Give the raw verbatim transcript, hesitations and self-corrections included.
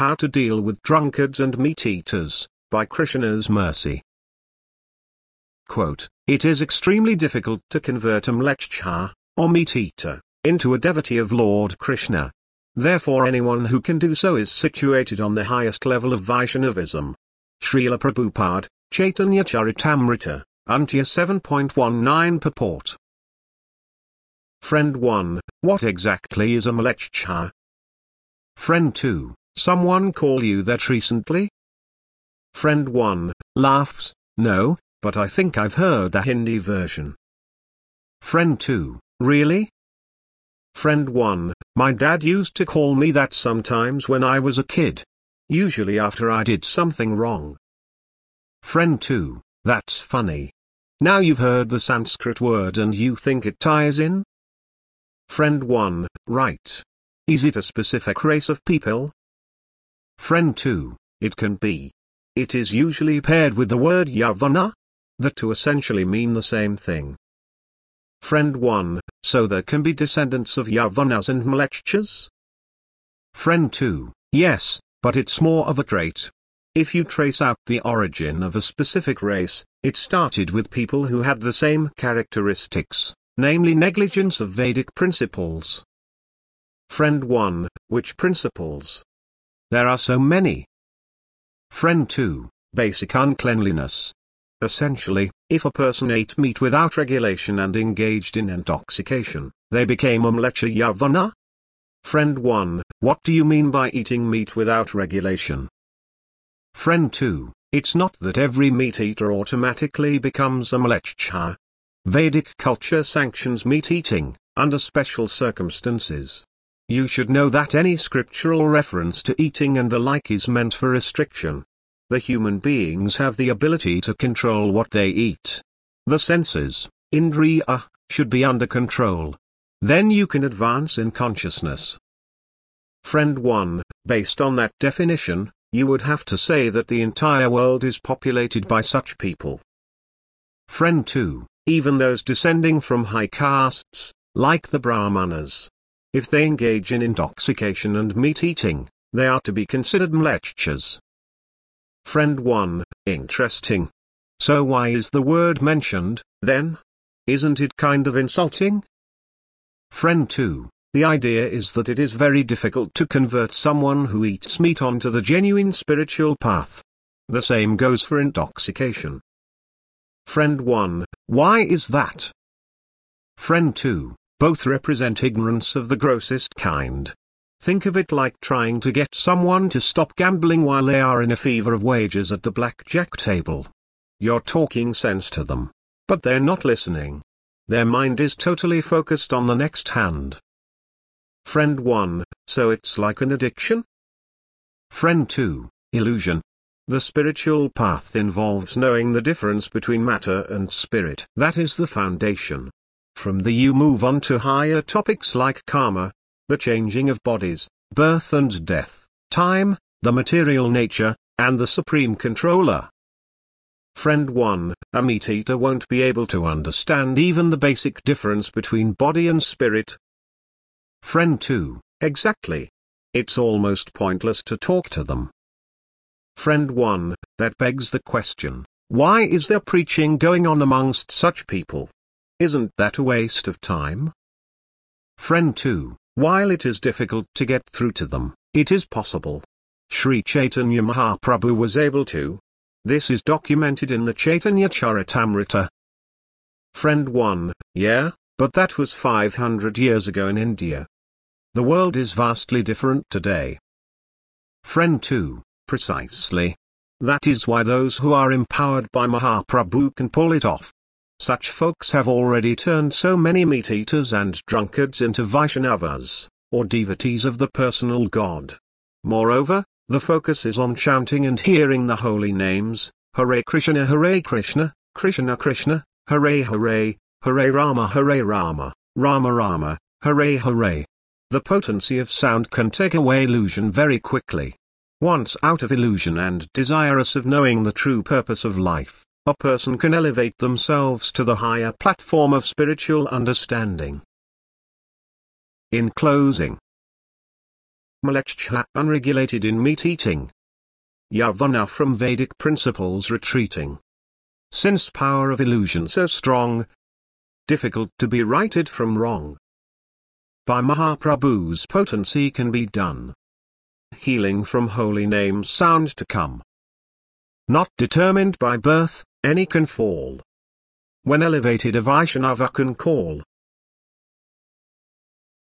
How to Deal with Drunkards and Meat-Eaters, by Krishna's Mercy. Quote, "It is extremely difficult to convert a mlechcha, or meat-eater, into a devotee of Lord Krishna. Therefore anyone who can do so is situated on the highest level of Vaishnavism." Srila Prabhupada, Chaitanya Charitamrita, Antya seven point one nine Purport. Friend one, what exactly is a mlechcha? Friend two, someone call you that recently? Friend one, laughs, no, but I think I've heard the Hindi version. Friend two, really? Friend one, my dad used to call me that sometimes when I was a kid. Usually after I did something wrong. Friend two, that's funny. Now you've heard the Sanskrit word and you think it ties in? Friend one, right. Is it a specific race of people? Friend two, it can be. It is usually paired with the word Yavana. The two essentially mean the same thing. Friend one, so there can be descendants of Yavanas and Mlechchas? Friend two, yes, but it's more of a trait. If you trace out the origin of a specific race, it started with people who had the same characteristics, namely negligence of Vedic principles. Friend one, which principles? There are so many. Friend two, basic uncleanliness. Essentially, if a person ate meat without regulation and engaged in intoxication, they became a mlecha yavana. Friend one, what do you mean by eating meat without regulation? Friend two, it's not that every meat eater automatically becomes a mlechcha. Vedic culture sanctions meat eating, under special circumstances. You should know that any scriptural reference to eating and the like is meant for restriction. The human beings have the ability to control what they eat. The senses, indriya, should be under control. Then you can advance in consciousness. Friend one, based on that definition, you would have to say that the entire world is populated by such people. Friend two, even those descending from high castes, like the Brahmanas. If they engage in intoxication and meat eating, they are to be considered mlechchas. Friend one, interesting. So why is the word mentioned, then? Isn't it kind of insulting? Friend two, the idea is that it is very difficult to convert someone who eats meat onto the genuine spiritual path. The same goes for intoxication. Friend one, why is that? Friend two, both represent ignorance of the grossest kind. Think of it like trying to get someone to stop gambling while they are in a fever of wagers at the blackjack table. You're talking sense to them, but they're not listening. Their mind is totally focused on the next hand. Friend one, so it's like an addiction? Friend two, illusion. The spiritual path involves knowing the difference between matter and spirit. That is the foundation. From there you move on to higher topics like karma, the changing of bodies, birth and death, time, the material nature, and the supreme controller. Friend one, a meat-eater won't be able to understand even the basic difference between body and spirit. Friend two, exactly. It's almost pointless to talk to them. Friend one, that begs the question, why is there preaching going on amongst such people? Isn't that a waste of time? Friend two, while it is difficult to get through to them, it is possible. Sri Chaitanya Mahaprabhu was able to. This is documented in the Chaitanya Charitamrita. Friend one, yeah, but that was five hundred years ago in India. The world is vastly different today. Friend two, precisely. That is why those who are empowered by Mahaprabhu can pull it off. Such folks have already turned so many meat-eaters and drunkards into Vaishnavas, or devotees of the personal God. Moreover, the focus is on chanting and hearing the holy names, Hare Krishna Hare Krishna, Krishna Krishna, Hare Hare, Hare Rama Hare Rama, Rama Rama, Hare Hare. The potency of sound can take away illusion very quickly. Once out of illusion and desirous of knowing the true purpose of life, a person can elevate themselves to the higher platform of spiritual understanding. In closing, Mlechcha unregulated in meat-eating. Yavana from Vedic principles retreating. Since power of illusion so strong, difficult to be righted from wrong. By Mahaprabhu's potency can be done. Healing from holy names sound to come. Not determined by birth, any can fall. When elevated a Vaishnava can call.